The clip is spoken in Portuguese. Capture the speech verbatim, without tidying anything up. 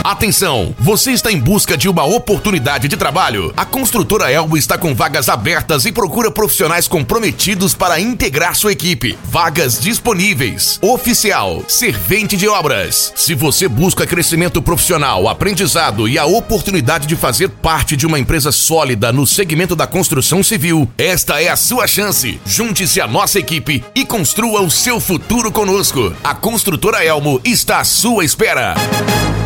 Atenção, você está em busca de uma oportunidade de trabalho? A Construtora Elmo está com vagas abertas e procura profissionais comprometidos para integrar sua equipe. Vagas disponíveis. Oficial, servente de obras. Se você busca crescimento profissional, aprendizado e a oportunidade de fazer parte de uma empresa sólida no segmento da construção civil, esta é a sua chance. Junte-se à nossa equipe e construa o seu futuro conosco. A Construtora Elmo está à sua espera.